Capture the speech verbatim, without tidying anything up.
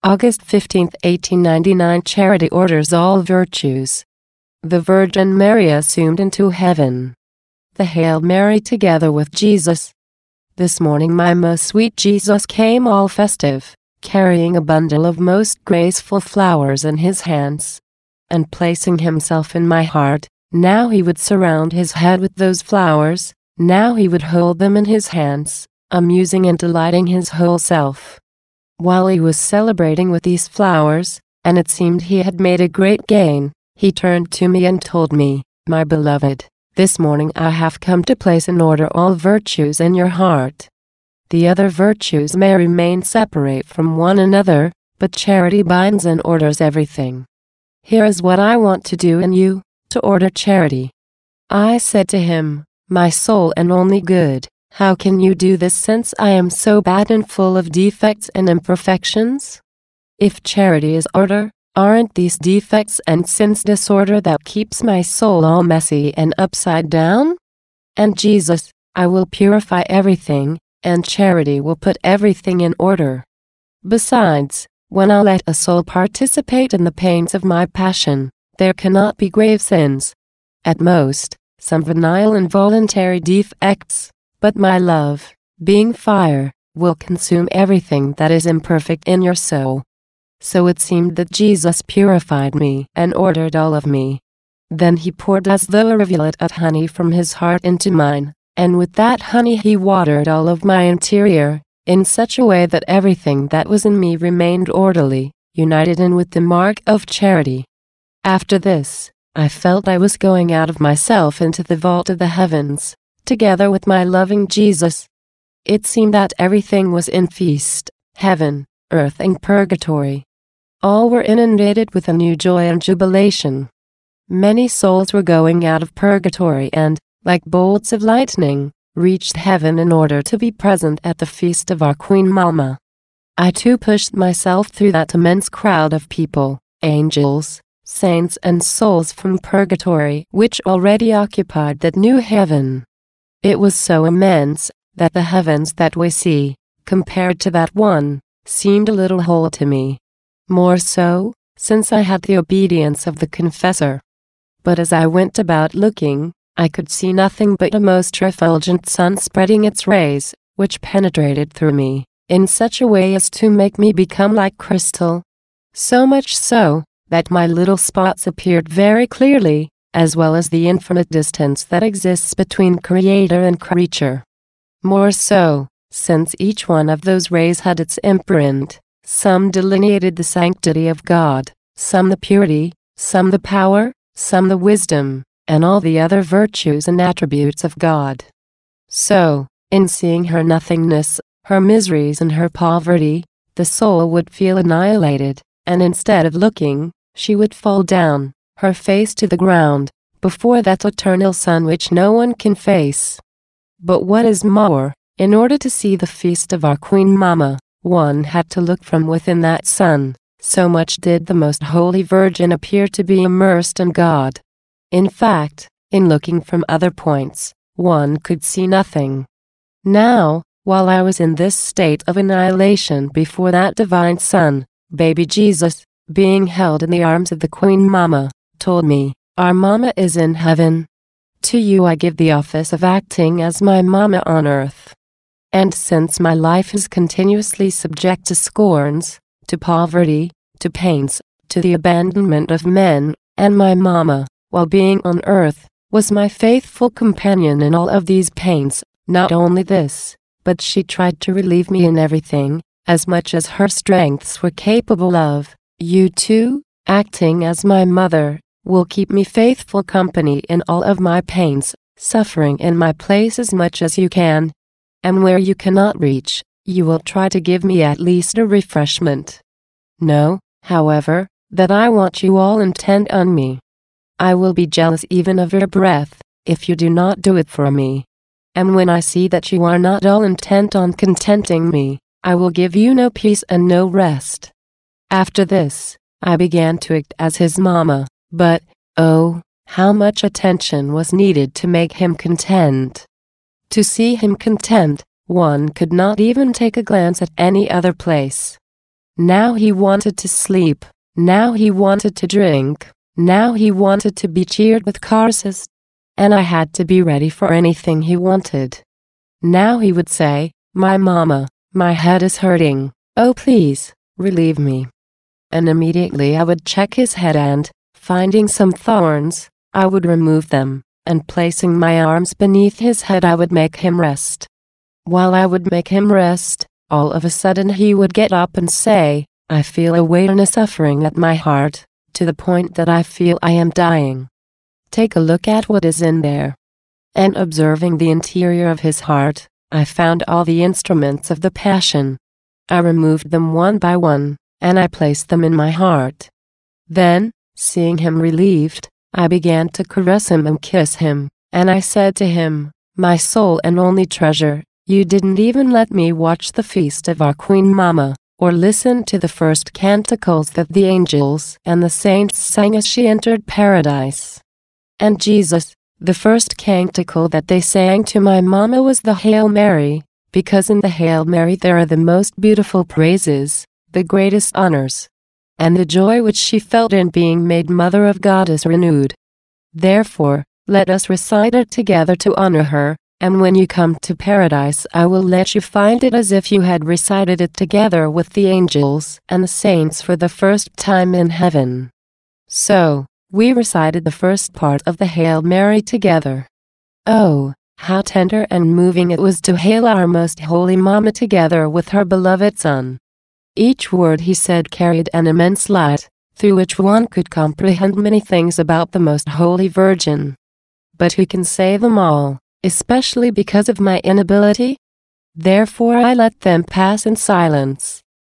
August fifteenth, eighteen ninety-nine. Charity orders all virtues. The Virgin Mary assumed into heaven. The Hail Mary together with Jesus. This morning my most sweet Jesus came all festive, carrying a bundle of most graceful flowers in his hands. And placing himself in my heart, now he would surround his head with those flowers, now he would hold them in his hands, amusing and delighting his whole self. While he was celebrating with these flowers, and it seemed he had made a great gain, he turned to me and told me, "My beloved, this morning I have come to place in order all virtues in your heart. The other virtues may remain separate from one another, but charity binds and orders everything. Here is what I want to do in you, to order charity." I said to him, "My soul and only good, how can you do this since I am so bad and full of defects and imperfections? If charity is order, aren't these defects and sins disorder that keeps my soul all messy and upside down? And Jesus, I will purify everything, and charity will put everything in order. Besides, when I let a soul participate in the pains of my passion, there cannot be grave sins. At most, some venial involuntary defects, but my love, being fire, will consume everything that is imperfect in your soul." So it seemed that Jesus purified me and ordered all of me. Then he poured as though a rivulet of honey from his heart into mine, and with that honey he watered all of my interior, in such a way that everything that was in me remained orderly, united in with the mark of charity. After this, I felt I was going out of myself into the vault of the heavens, together with my loving Jesus. It seemed that everything was in feast, heaven, earth and purgatory. All were inundated with a new joy and jubilation. Many souls were going out of purgatory and, like bolts of lightning, reached heaven in order to be present at the feast of our Queen Mama. I too pushed myself through that immense crowd of people, angels, saints and souls from purgatory which already occupied that new heaven. It was so immense, that the heavens that we see, compared to that one, seemed a little hole to me. More so, since I had the obedience of the confessor. But as I went about looking, I could see nothing but a most refulgent sun spreading its rays, which penetrated through me, in such a way as to make me become like crystal. So much so, that my little spots appeared very clearly, as well as the infinite distance that exists between creator and creature. More so, since each one of those rays had its imprint, some delineated the sanctity of God, some the purity, some the power, some the wisdom, and all the other virtues and attributes of God. So, in seeing her nothingness, her miseries and her poverty, the soul would feel annihilated, and instead of looking, she would fall down, her face to the ground, before that eternal sun which no one can face. But what is more, in order to see the feast of our Queen Mama, one had to look from within that sun, so much did the Most Holy Virgin appear to be immersed in God. In fact, in looking from other points, one could see nothing. Now, while I was in this state of annihilation before that divine sun, baby Jesus, being held in the arms of the Queen Mama, told me, "Our Mama is in heaven. To you I give the office of acting as my Mama on earth. And since my life is continuously subject to scorns, to poverty, to pains, to the abandonment of men, and my Mama, while being on earth, was my faithful companion in all of these pains, not only this, but she tried to relieve me in everything, as much as her strengths were capable of, you too, acting as my mother, will keep me faithful company in all of my pains, suffering in my place as much as you can. And where you cannot reach, you will try to give me at least a refreshment. Know, however, that I want you all intent on me. I will be jealous even of your breath, if you do not do it for me. And when I see that you are not all intent on contenting me, I will give you no peace and no rest." After this, I began to act as his Mama, but, oh, how much attention was needed to make him content. To see him content, one could not even take a glance at any other place. Now he wanted to sleep. Now he wanted to drink. Now he wanted to be cheered with caresses. And I had to be ready for anything he wanted. Now he would say, "My mama, my head is hurting. Oh please, relieve me." And immediately I would check his head and, finding some thorns, I would remove them, and placing my arms beneath his head I would make him rest. While I would make him rest, all of a sudden he would get up and say, "I feel a weight and a suffering at my heart, to the point that I feel I am dying. Take a look at what is in there." And observing the interior of his heart, I found all the instruments of the Passion. I removed them one by one, and I placed them in my heart. Then, seeing him relieved, I began to caress him and kiss him, and I said to him, "My soul and only treasure, you didn't even let me watch the feast of our Queen Mama, or listen to the first canticles that the angels and the saints sang as she entered paradise." And Jesus, the first canticle that they sang to my mama was the Hail Mary, because in the Hail Mary there are the most beautiful praises, the greatest honors. And the joy which she felt in being made Mother of God is renewed. Therefore, let us recite it together to honor her, and when you come to paradise I will let you find it as if you had recited it together with the angels and the saints for the first time in heaven. So, we recited the first part of the Hail Mary together. Oh, how tender and moving it was to hail our most holy Mama together with her beloved Son. Each word he said carried an immense light, through which one could comprehend many things about the Most Holy Virgin. But who can say them all, especially because of my inability? Therefore I let them pass in silence.